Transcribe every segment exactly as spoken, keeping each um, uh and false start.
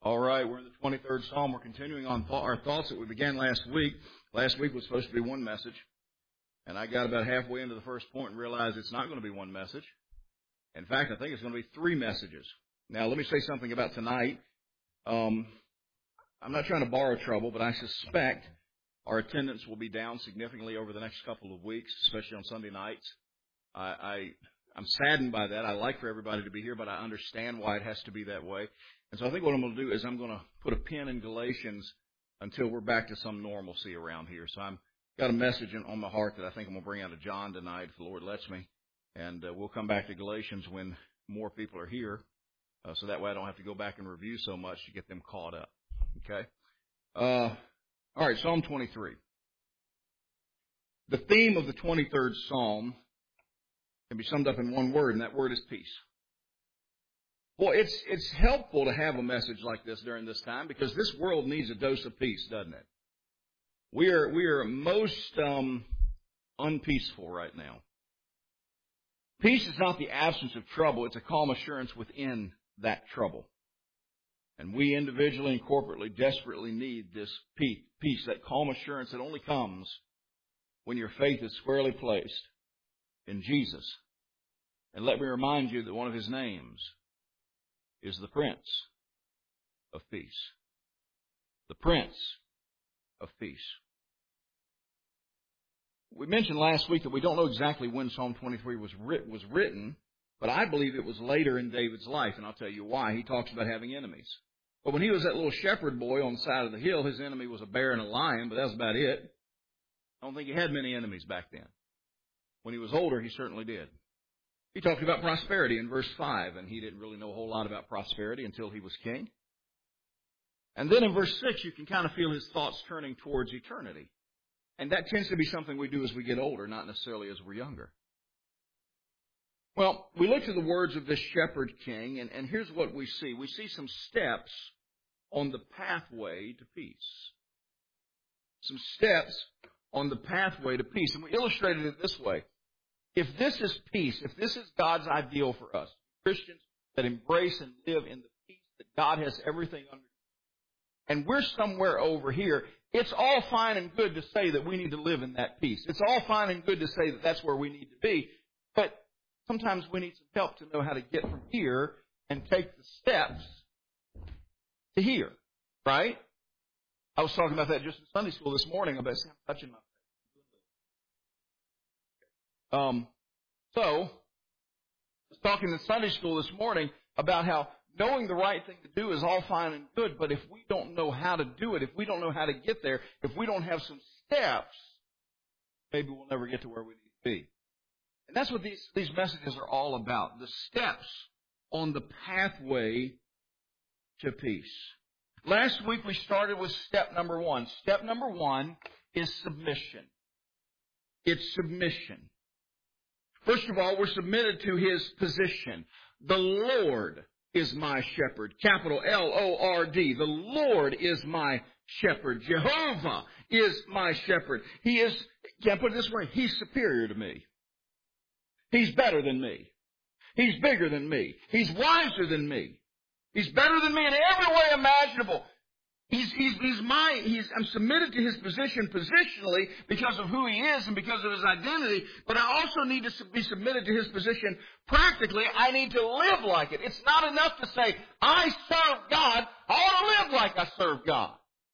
All right, we're in the twenty-third Psalm. We're continuing on th- our thoughts that we began last week. Last week was supposed to be one message, and I got about halfway into the first point and realized it's not going to be one message. In fact, I think it's going to be three messages. Now, let me say something about tonight. Um, I'm not trying to borrow trouble, but I suspect our attendance will be down significantly over the next couple of weeks, especially on Sunday nights. I, I, I'm saddened by that. I like for everybody to be here, but I understand why it has to be that way. And so I think what I'm going to do is I'm going to put a pin in Galatians until we're back to some normalcy around here. So I've got a message on my heart that I think I'm going to bring out of John tonight, if the Lord lets me. And uh, we'll come back to Galatians when more people are here. Uh, so that way I don't have to go back and review so much to get them caught up. Okay? Uh, all right, Psalm twenty-three. The theme of the twenty-third Psalm can be summed up in one word, and that word is peace. Boy, it's it's helpful to have a message like this during this time because this world needs a dose of peace, doesn't it? We are we are most um, unpeaceful right now. Peace is not the absence of trouble; it's a calm assurance within that trouble. And we individually and corporately desperately need this peace, peace, that calm assurance that only comes when your faith is squarely placed in Jesus. And let me remind you that one of His names is the Prince of Peace. The Prince of Peace. We mentioned last week that we don't know exactly when Psalm twenty-three was writ- was written, but I believe it was later in David's life, and I'll tell you why. He talks about having enemies. But when he was that little shepherd boy on the side of the hill, his enemy was a bear and a lion, but that was about it. I don't think he had many enemies back then. When he was older, he certainly did. He talked about prosperity in verse five, and he didn't really know a whole lot about prosperity until he was king. And then in verse six, you can kind of feel his thoughts turning towards eternity. And that tends to be something we do as we get older, not necessarily as we're younger. Well, we look to the words of this shepherd king, and, and here's what we see. We see some steps on the pathway to peace. Some steps on the pathway to peace. And we illustrated it this way. If this is peace, if this is God's ideal for us, Christians that embrace and live in the peace that God has everything under, and we're somewhere over here, it's all fine and good to say that we need to live in that peace. It's all fine and good to say that that's where we need to be. But sometimes we need some help to know how to get from here and take the steps to here, right? I was talking about that just in Sunday school this morning. I'm touching my Um, so, I was talking in Sunday school this morning about how knowing the right thing to do is all fine and good, but if we don't know how to do it, if we don't know how to get there, if we don't have some steps, maybe we'll never get to where we need to be. And that's what these, these messages are all about, the steps on the pathway to peace. Last week we started with step number one. Step number one is submission. It's submission. First of all, we're submitted to His position. The Lord is my shepherd. Capital L O R D. The Lord is my shepherd. Jehovah is my shepherd. He is, can I put it this way? He's superior to me. He's better than me. He's bigger than me. He's wiser than me. He's better than me in every way imaginable. He's, he's, he's my, he's, I'm submitted to His position positionally because of who He is and because of His identity, but I also need to be submitted to His position practically. I need to live like it. It's not enough to say, I serve God. I want to live like I serve God.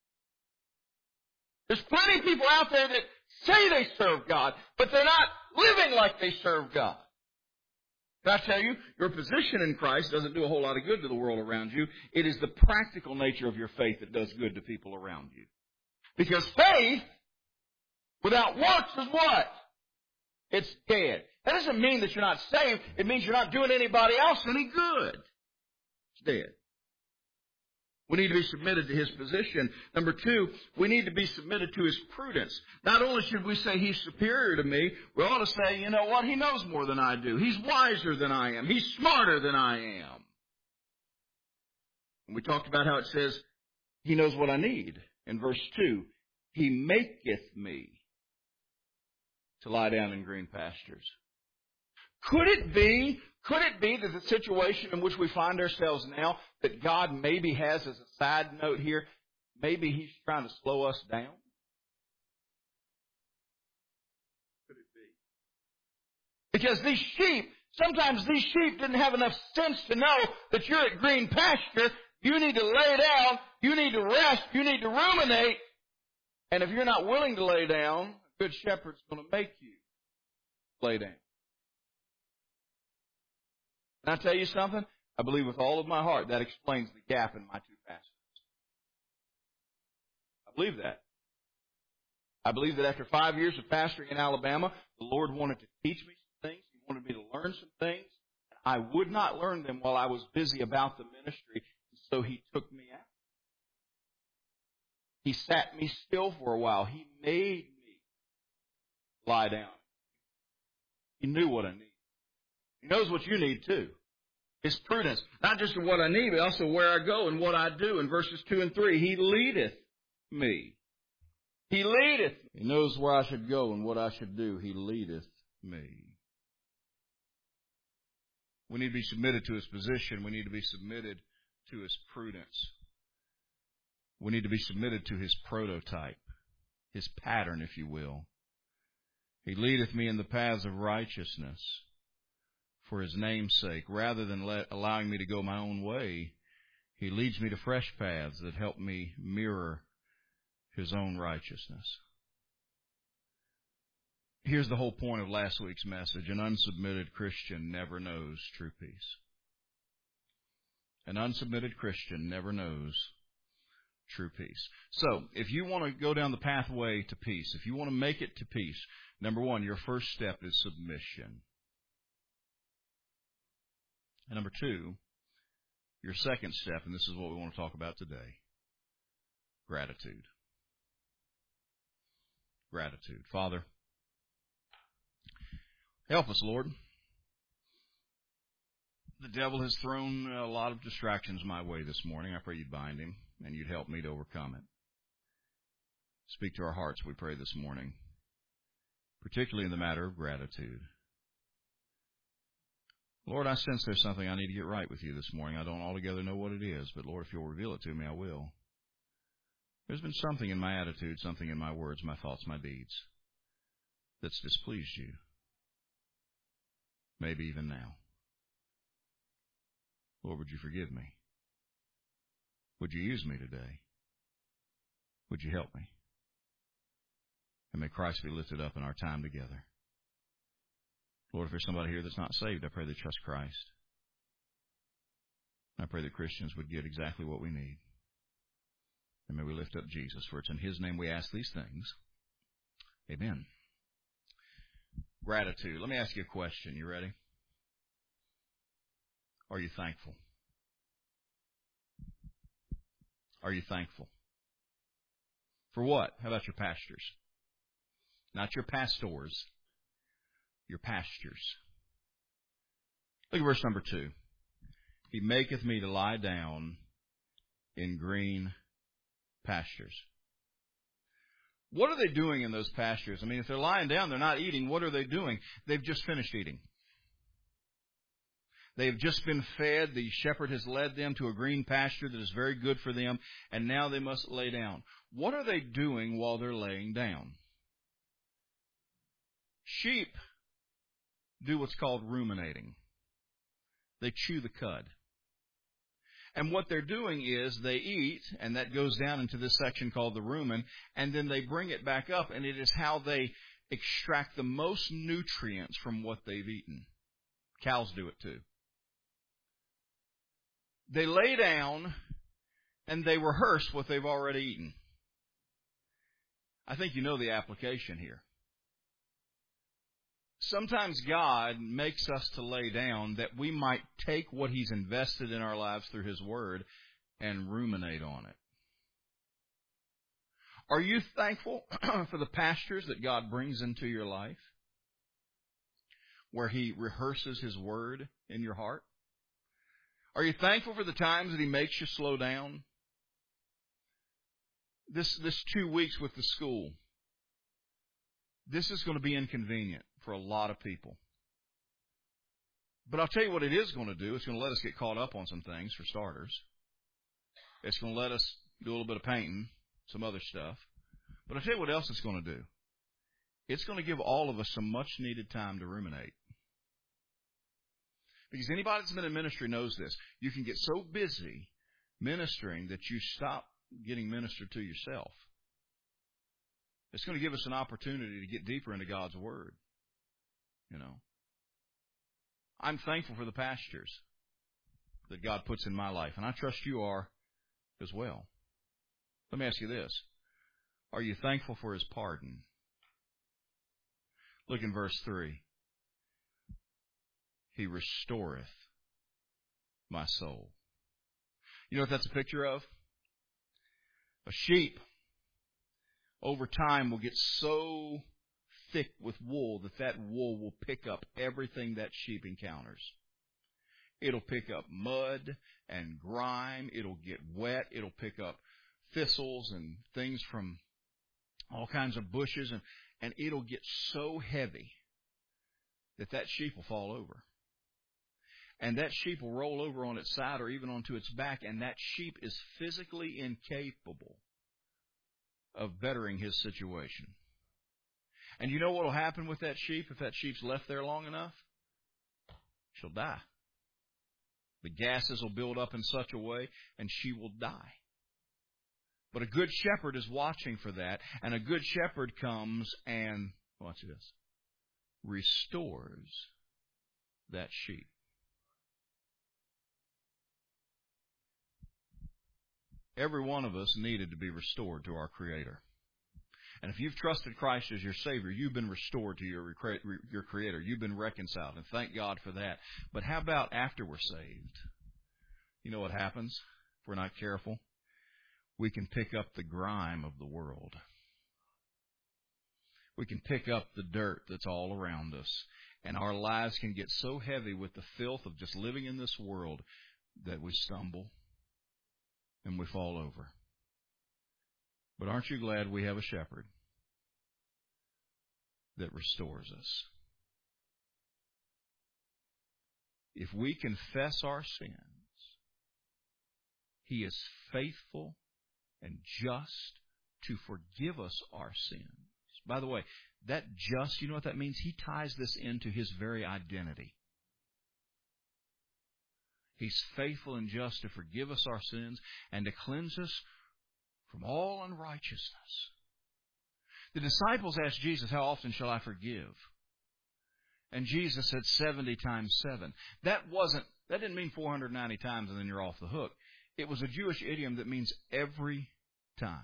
There's plenty of people out there that say they serve God, but they're not living like they serve God. Can I tell you, your position in Christ doesn't do a whole lot of good to the world around you. It is the practical nature of your faith that does good to people around you. Because faith without works is what? It's dead. That doesn't mean that you're not saved. It means you're not doing anybody else any good. It's dead. We need to be submitted to His position. Number two, we need to be submitted to His prudence. Not only should we say He's superior to me, we ought to say, you know what, He knows more than I do. He's wiser than I am. He's smarter than I am. And we talked about how it says He knows what I need. In verse two, He maketh me to lie down in green pastures. Could it be, could it be that the situation in which we find ourselves now, that God maybe has as a side note here, maybe He's trying to slow us down? Could it be? Because these sheep, sometimes these sheep didn't have enough sense to know that you're at green pasture. You need to lay down. You need to rest. You need to ruminate. And if you're not willing to lay down, a good shepherd's going to make you lay down. Can I tell you something? I believe with all of my heart that explains the gap in my two pastors. I believe that. I believe that after five years of pastoring in Alabama, the Lord wanted to teach me some things. He wanted me to learn some things. I would not learn them while I was busy about the ministry, so He took me out. He sat me still for a while. He made me lie down. He knew what I needed. He knows what you need too. His prudence. Not just in what I need, but also where I go and what I do. In verses two and three, He leadeth me. He leadeth. He knows where I should go and what I should do. He leadeth me. We need to be submitted to His position. We need to be submitted to His prudence. We need to be submitted to His prototype, His pattern, if you will. He leadeth me in the paths of righteousness for His name's sake. Rather than let, allowing me to go my own way, He leads me to fresh paths that help me mirror His own righteousness. Here's the whole point of last week's message. An unsubmitted Christian never knows true peace. An unsubmitted Christian never knows true peace. So, if you want to go down the pathway to peace, if you want to make it to peace, number one, your first step is submission. And number two, your second step, and this is what we want to talk about today, gratitude. Gratitude. Father, help us, Lord. The devil has thrown a lot of distractions my way this morning. I pray you'd bind him and you'd help me to overcome it. Speak to our hearts, we pray this morning, particularly in the matter of gratitude. Lord, I sense there's something I need to get right with you this morning. I don't altogether know what it is, but Lord, if you'll reveal it to me, I will. There's been something in my attitude, something in my words, my thoughts, my deeds that's displeased you. Maybe even now. Lord, would you forgive me? Would you use me today? Would you help me? And may Christ be lifted up in our time together. Lord, if there's somebody here that's not saved, I pray they trust Christ. I pray that Christians would get exactly what we need. And may we lift up Jesus, for it's in His name we ask these things. Amen. Gratitude. Let me ask you a question. You ready? Are you thankful? Are you thankful? For what? How about your pastures? Not your pastors. Your pastures. Look at verse number two. He maketh me to lie down in green pastures. What are they doing in those pastures? I mean, if they're lying down, they're not eating. What are they doing? They've just finished eating. They've just been fed. The shepherd has led them to a green pasture that is very good for them, and now they must lay down. What are they doing while they're laying down? Sheep do what's called ruminating. They chew the cud. And what they're doing is they eat, and that goes down into this section called the rumen, and then they bring it back up, and it is how they extract the most nutrients from what they've eaten. Cows do it too. They lay down, and they rehearse what they've already eaten. I think you know the application here. Sometimes God makes us to lay down that we might take what He's invested in our lives through His Word and ruminate on it. Are you thankful for the pastures that God brings into your life, where He rehearses His Word in your heart? Are you thankful for the times that He makes you slow down? This, this two weeks with the school, this is going to be inconvenient for a lot of people. But I'll tell you what it is going to do. It's going to let us get caught up on some things, for starters. It's going to let us do a little bit of painting, some other stuff. But I'll tell you what else it's going to do. It's going to give all of us some much-needed time to ruminate. Because anybody that's been in ministry knows this. You can get so busy ministering that you stop getting ministered to yourself. It's going to give us an opportunity to get deeper into God's Word. You know, I'm thankful for the pastures that God puts in my life, and I trust you are as well. Let me ask you this. Are you thankful for His pardon? Look in verse three. He restoreth my soul. You know what that's a picture of? A sheep, over time, will get so thick with wool that that wool will pick up everything that sheep encounters. It'll pick up mud and grime. It'll get wet. It'll pick up thistles and things from all kinds of bushes, and, and it'll get so heavy that that sheep will fall over. And that sheep will roll over on its side or even onto its back, and that sheep is physically incapable of bettering his situation. And you know what will happen with that sheep if that sheep's left there long enough? She'll die. The gases will build up in such a way, and she will die. But a good shepherd is watching for that, and a good shepherd comes and, watch this, restores that sheep. Every one of us needed to be restored to our Creator. And if you've trusted Christ as your Savior, you've been restored to your, your Creator. You've been reconciled, and thank God for that. But how about after we're saved? You know what happens if we're not careful? We can pick up the grime of the world. We can pick up the dirt that's all around us. And our lives can get so heavy with the filth of just living in this world that we stumble and we fall over. But aren't you glad we have a shepherd that restores us? If we confess our sins, He is faithful and just to forgive us our sins. By the way, that just, you know what that means? He ties this into His very identity. He's faithful and just to forgive us our sins and to cleanse us from all unrighteousness. The disciples asked Jesus, how often shall I forgive? And Jesus said seventy times seven. That wasn't, that didn't mean four hundred ninety times and then you're off the hook. It was a Jewish idiom that means every time.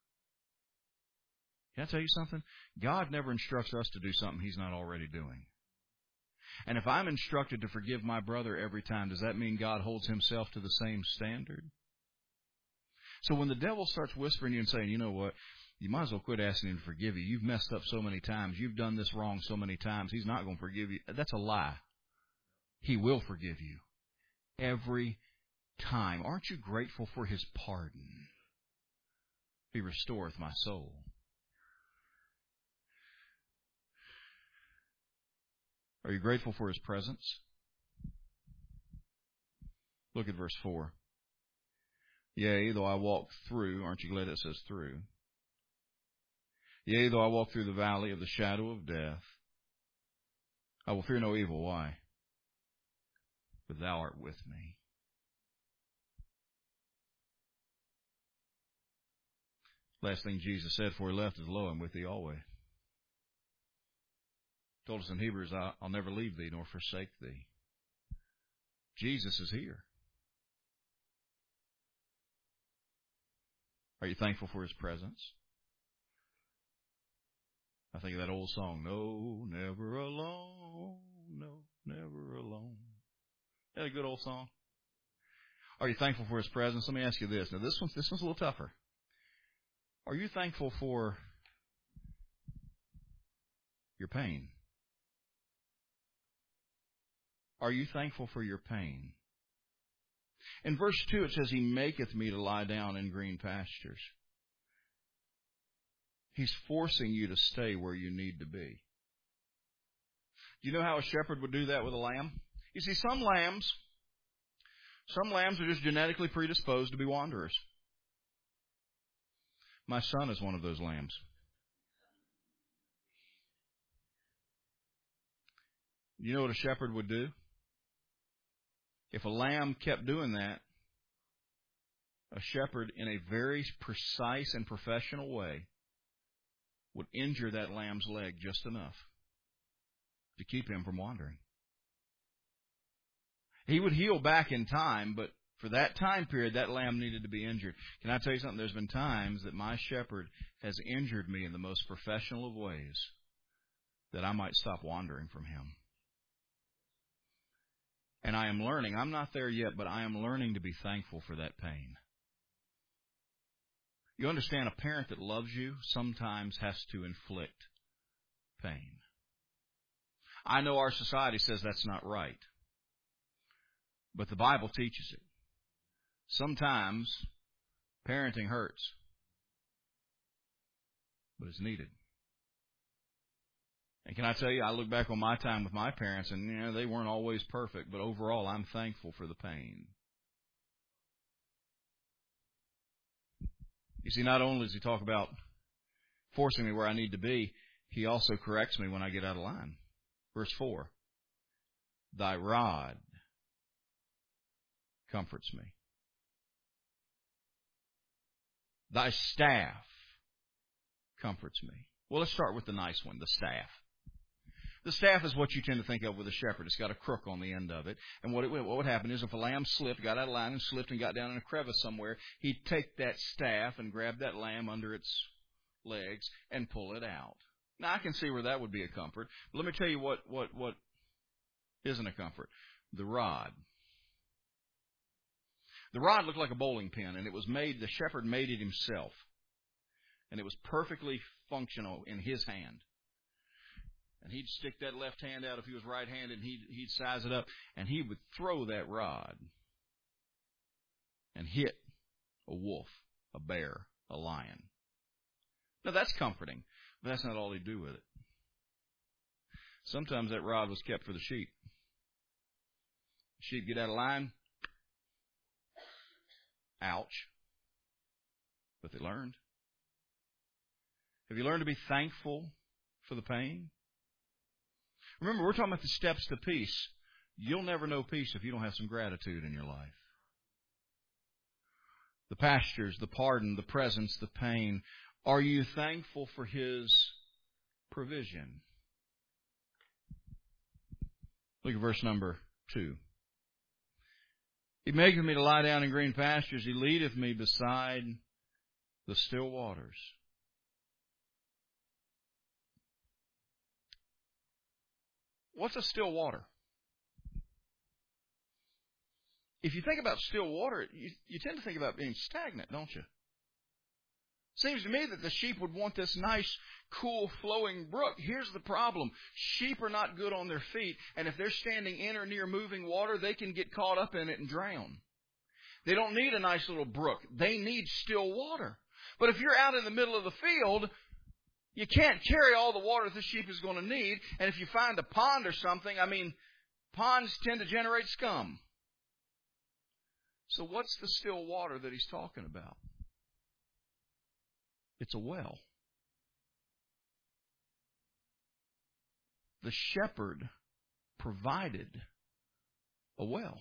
Can I tell you something? God never instructs us to do something He's not already doing. And if I'm instructed to forgive my brother every time, does that mean God holds Himself to the same standard? So when the devil starts whispering you and saying, you know what, you might as well quit asking Him to forgive you. You've messed up so many times. You've done this wrong so many times. He's not going to forgive you. That's a lie. He will forgive you every time. Aren't you grateful for His pardon? He restoreth my soul. Are you grateful for His presence? Look at verse four. Yea, though I walk through, aren't you glad it says through? Yea, though I walk through the valley of the shadow of death, I will fear no evil. Why? For Thou art with me. Last thing Jesus said before He left is, lo, I'm with thee always. He told us in Hebrews, I'll never leave thee nor forsake thee. Jesus is here. Are you thankful for His presence? I think of that old song, no, never alone, no, never alone. Is that a good old song? Are you thankful for His presence? Let me ask you this. Now, this one's, this one's a little tougher. Are you thankful for your pain? Are you thankful for your pain? In verse two, it says, He maketh me to lie down in green pastures. He's forcing you to stay where you need to be. Do you know how a shepherd would do that with a lamb? You see, some lambs, some lambs are just genetically predisposed to be wanderers. My son is one of those lambs. You know what a shepherd would do? If a lamb kept doing that, a shepherd, in a very precise and professional way, would injure that lamb's leg just enough to keep him from wandering. He would heal back in time, but for that time period, that lamb needed to be injured. Can I tell you something? There's been times that my shepherd has injured me in the most professional of ways that I might stop wandering from him. And I am learning. I'm not there yet, but I am learning to be thankful for that pain. You understand, a parent that loves you sometimes has to inflict pain. I know our society says that's not right, but the Bible teaches it. Sometimes parenting hurts, but it's needed. And can I tell you, I look back on my time with my parents, and you know, they weren't always perfect, but overall I'm thankful for the pain. You see, not only does he talk about forcing me where I need to be, he also corrects me when I get out of line. Verse four, thy rod comforts me. Thy staff comforts me. Well, let's start with the nice one, the staff. The staff is what you tend to think of with a shepherd. It's got a crook on the end of it. And what, it, what would happen is if a lamb slipped, got out of line and slipped and got down in a crevice somewhere, he'd take that staff and grab that lamb under its legs and pull it out. Now, I can see where that would be a comfort. But let me tell you what, what, what isn't a comfort. The rod. The rod looked like a bowling pin, and it was made, the shepherd made it himself. And it was perfectly functional in his hand. And he'd stick that left hand out if he was right-handed, and he'd, he'd size it up, and he would throw that rod and hit a wolf, a bear, a lion. Now, that's comforting, but that's not all he'd do with it. Sometimes that rod was kept for the sheep. Sheep get out of line. Ouch. But they learned. Have you learned to be thankful for the pain? Remember, we're talking about the steps to peace. You'll never know peace if you don't have some gratitude in your life. The pastures, the pardon, the presence, the pain. Are you thankful for His provision? Look at verse number two. He maketh me to lie down in green pastures. He leadeth me beside the still waters. What's a still water? If you think about still water, you, you tend to think about being stagnant, don't you? Seems to me that the sheep would want this nice, cool, flowing brook. Here's the problem. Sheep are not good on their feet, and if they're standing in or near moving water, they can get caught up in it and drown. They don't need a nice little brook. They need still water. But if you're out in the middle of the field, you can't carry all the water the sheep is going to need. And if you find a pond or something, I mean, ponds tend to generate scum. So what's the still water that he's talking about? It's a well. The shepherd provided a well.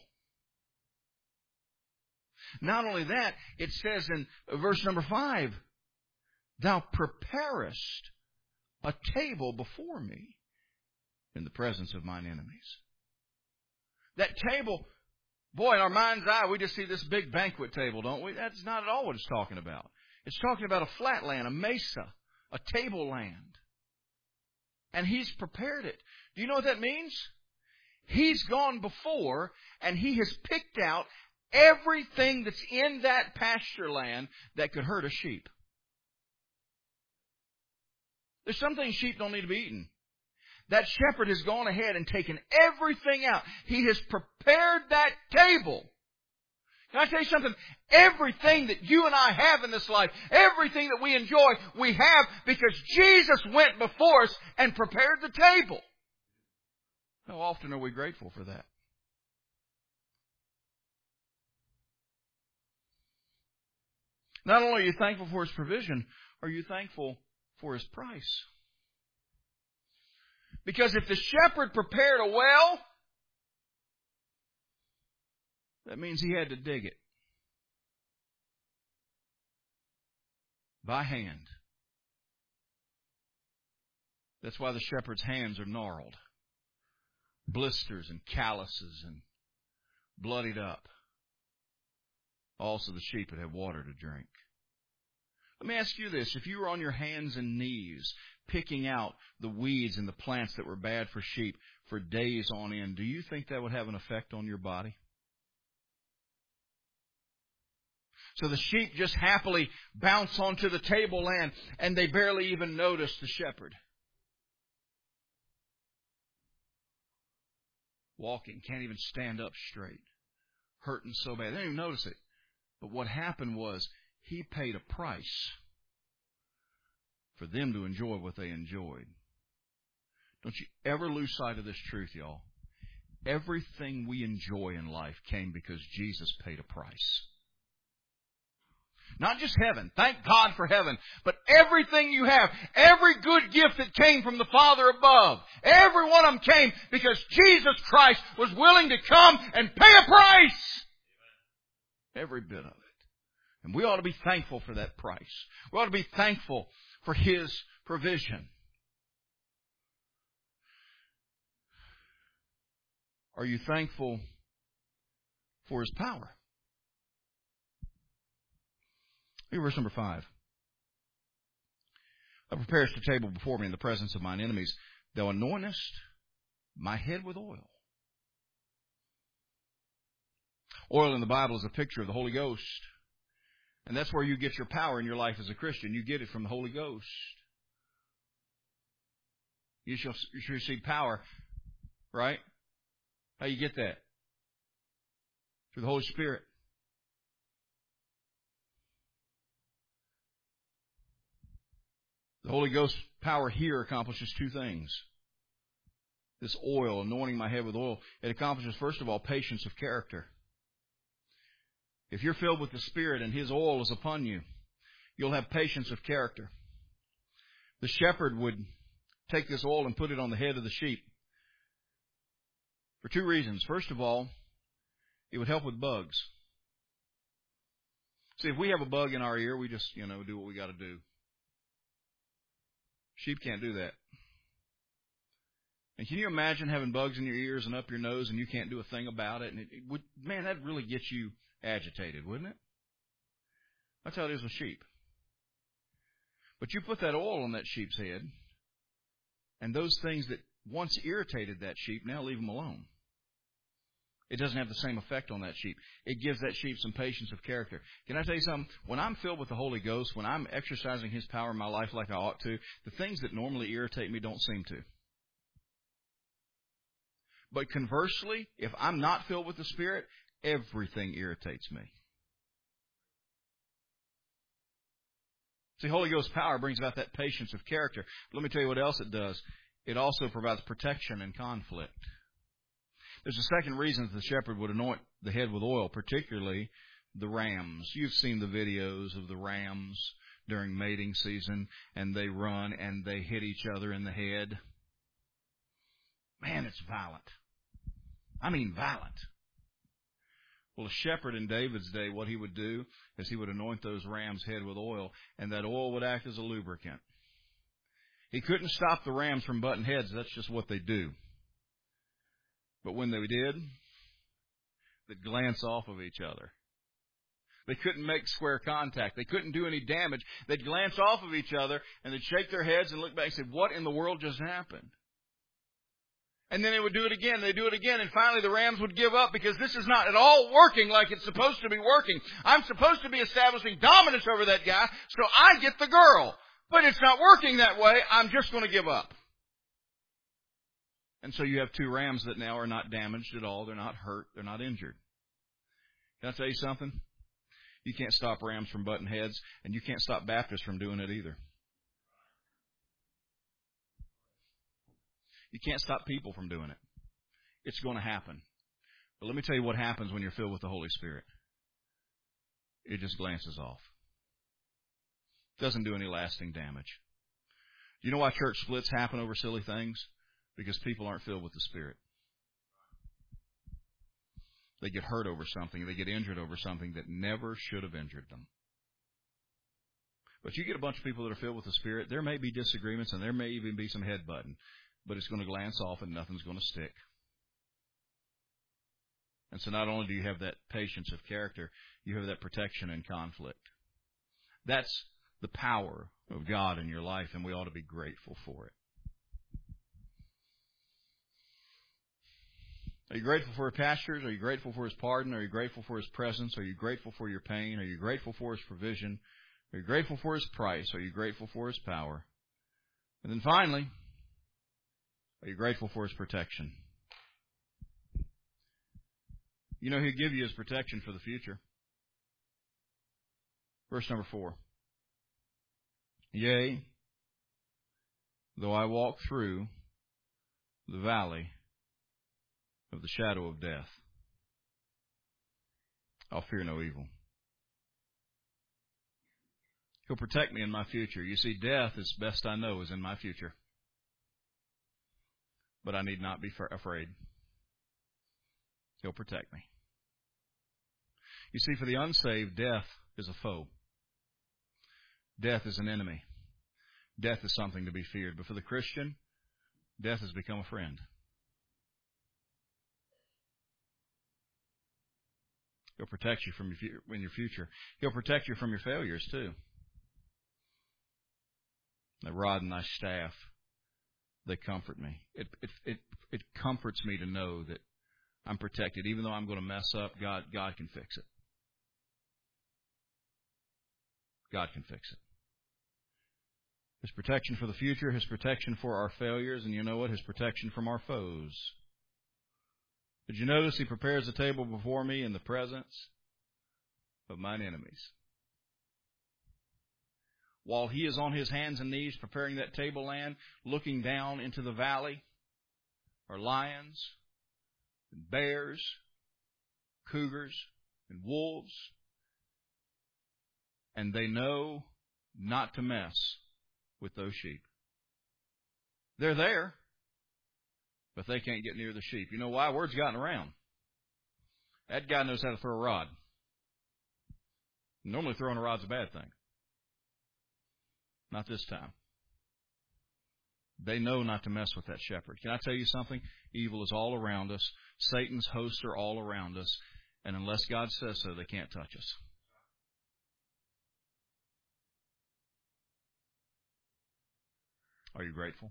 Not only that, it says in verse number five, thou preparest a table before me in the presence of mine enemies. That table, boy, in our mind's eye, we just see this big banquet table, don't we? That's not at all what it's talking about. It's talking about a flat land, a mesa, a tableland. And He's prepared it. Do you know what that means? He's gone before, and He has picked out everything that's in that pasture land that could hurt a sheep. There's some things sheep don't need to be eaten. That shepherd has gone ahead and taken everything out. He has prepared that table. Can I tell you something? Everything that you and I have in this life, everything that we enjoy, we have because Jesus went before us and prepared the table. How often are we grateful for that? Not only are you thankful for His provision, are you thankful for His price? Because if the shepherd prepared a well, that means he had to dig it by hand. That's why the shepherd's hands are gnarled, blisters and calluses and bloodied up. Also, the sheep would have water to drink. Let me ask you this. If you were on your hands and knees picking out the weeds and the plants that were bad for sheep for days on end, do you think that would have an effect on your body? So the sheep just happily bounce onto the tableland, and they barely even notice the shepherd. Walking, can't even stand up straight. Hurting so bad. They didn't even notice it. But what happened was, He paid a price for them to enjoy what they enjoyed. Don't you ever lose sight of this truth, y'all. Everything we enjoy in life came because Jesus paid a price. Not just heaven. Thank God for heaven. But everything you have, every good gift that came from the Father above, every one of them came because Jesus Christ was willing to come and pay a price. Every bit of it. And we ought to be thankful for that price. We ought to be thankful for His provision. Are you thankful for His power? Look at verse number five. Thou preparest a table before me in the presence of mine enemies. Thou anointest my head with oil. Oil in the Bible is a picture of the Holy Ghost. And that's where you get your power in your life as a Christian. You get it from the Holy Ghost. You shall, you shall receive power, right? How you get that? Through the Holy Spirit. The Holy Ghost power here accomplishes two things. This oil, anointing my head with oil, it accomplishes, first of all, patience of character. If you're filled with the Spirit and His oil is upon you, you'll have patience of character. The shepherd would take this oil and put it on the head of the sheep for two reasons. First of all, it would help with bugs. See, if we have a bug in our ear, we just, you know, do what we got to do. Sheep can't do that. And can you imagine having bugs in your ears and up your nose and you can't do a thing about it? And it, it would, man, that'd really get you agitated, wouldn't it? That's how it is with sheep. But you put that oil on that sheep's head, and those things that once irritated that sheep, now leave them alone. It doesn't have the same effect on that sheep. It gives that sheep some patience of character. Can I tell you something? When I'm filled with the Holy Ghost, when I'm exercising His power in my life like I ought to, the things that normally irritate me don't seem to. But conversely, if I'm not filled with the Spirit, everything irritates me. See, Holy Ghost power brings about that patience of character. Let me tell you what else it does. It also provides protection in conflict. There's a second reason that the shepherd would anoint the head with oil, particularly the rams. You've seen the videos of the rams during mating season, and they run and they hit each other in the head. Man, it's violent. I mean violent. Well, a shepherd in David's day, what he would do is he would anoint those rams' head with oil, and that oil would act as a lubricant. He couldn't stop the rams from butting heads. That's just what they do. But when they did, they'd glance off of each other. They couldn't make square contact. They couldn't do any damage. They'd glance off of each other, and they'd shake their heads and look back and say, what in the world just happened? And then they would do it again. They'd do it again. And finally the rams would give up because this is not at all working like it's supposed to be working. I'm supposed to be establishing dominance over that guy, so I get the girl. But it's not working that way. I'm just going to give up. And so you have two rams that now are not damaged at all. They're not hurt. They're not injured. Can I tell you something? You can't stop rams from butting heads, and you can't stop Baptists from doing it either. You can't stop people from doing it. It's going to happen. But let me tell you what happens when you're filled with the Holy Spirit. It just glances off. Doesn't do any lasting damage. Do you know why church splits happen over silly things? Because people aren't filled with the Spirit. They get hurt over something. They get injured over something that never should have injured them. But you get a bunch of people that are filled with the Spirit, there may be disagreements and there may even be some headbutting, but it's going to glance off and nothing's going to stick. And so not only do you have that patience of character, you have that protection in conflict. That's the power of God in your life, and we ought to be grateful for it. Are you grateful for His pastures? Are you grateful for His pardon? Are you grateful for His presence? Are you grateful for your pain? Are you grateful for His provision? Are you grateful for His price? Are you grateful for His power? And then finally, are you grateful for His protection? You know He'll give you His protection for the future. Verse number four. Yea, though I walk through the valley of the shadow of death, I'll fear no evil. He'll protect me in my future. You see, death, as best I know, is in my future. But I need not be afraid. He'll protect me. You see, for the unsaved, death is a foe. Death is an enemy. Death is something to be feared. But for the Christian, death has become a friend. He'll protect you from your, in your future. He'll protect you from your failures, too. Thy rod and thy staff, they comfort me. It, it, it, it comforts me to know that I'm protected. Even though I'm going to mess up, God, God can fix it. God can fix it. His protection for the future, His protection for our failures, and you know what? His protection from our foes. Did you notice He prepares a table before me in the presence of mine enemies? While He is on His hands and knees preparing that tableland, looking down into the valley, are lions, and bears, cougars, and wolves, and they know not to mess with those sheep. They're there, but they can't get near the sheep. You know why? Word's gotten around. That guy knows how to throw a rod. Normally throwing a rod's a bad thing. Not this time. They know not to mess with that shepherd. Can I tell you something? Evil is all around us. Satan's hosts are all around us. And unless God says so, they can't touch us. Are you grateful?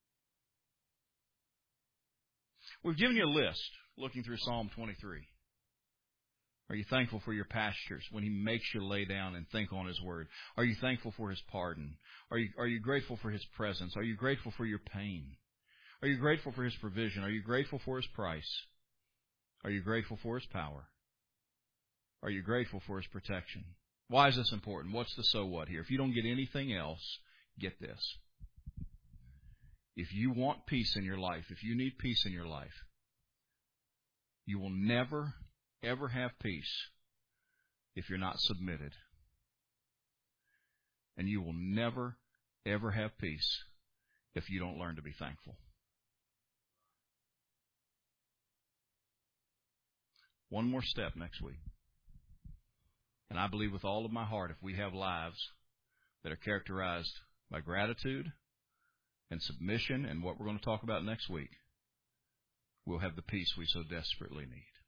We've given you a list looking through Psalm twenty-three. Are you thankful for your pastures when He makes you lay down and think on His word? Are you thankful for His pardon? Are you, are you grateful for His presence? Are you grateful for your pain? Are you grateful for His provision? Are you grateful for His price? Are you grateful for His power? Are you grateful for His protection? Why is this important? What's the so what here? If you don't get anything else, get this. If you want peace in your life, if you need peace in your life, you will never, ever have peace if you're not submitted. And you will never, ever have peace if you don't learn to be thankful. One more step next week. And I believe with all of my heart, if we have lives that are characterized by gratitude and submission and what we're going to talk about next week, we'll have the peace we so desperately need.